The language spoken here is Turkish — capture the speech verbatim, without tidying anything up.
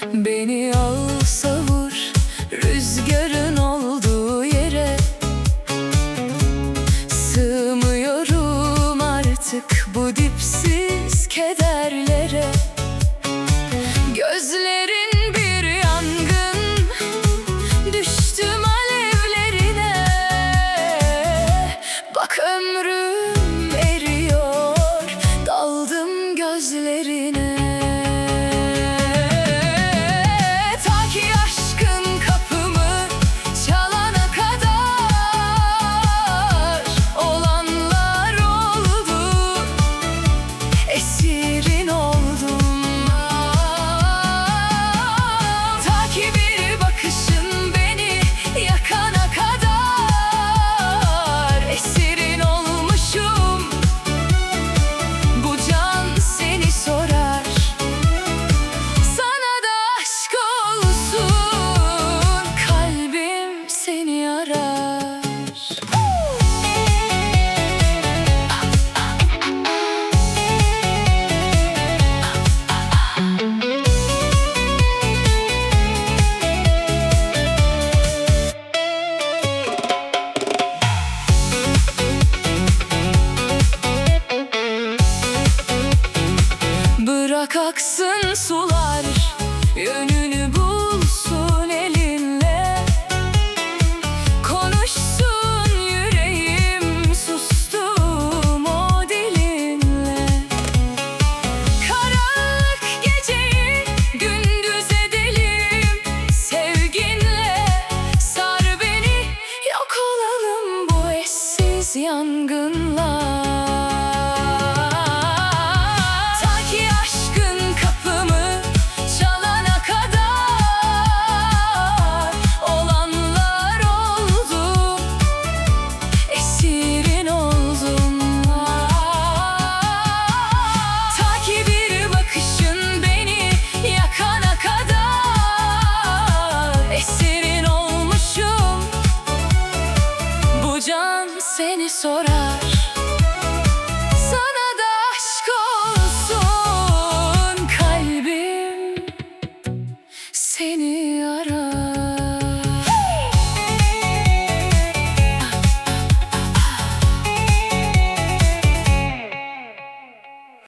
Beni al savur rüzgarın olduğu yere. Sığmıyorum artık bu dipsiz kederlere. Gözlerin bir yangın, düştüm alevlerine. Bak ömrüm eriyor, daldım gözlerine. Esirin oldum. Ta ki bir bakışın beni yakana kadar. Esirin olmuşum. Bu can seni sorar. Sana da aşk olsun. Kalbim seni arar. Bırak aksın sular, yönünü bulsun elinle. Konuşsun yüreğim, sustum o dilinle. Karanlık geceyi gündüz edelim sevginle. Sar beni, yok olalım bu eşsiz yangınla. Seni sorar. Sana da aşk olsun. Kalbim seni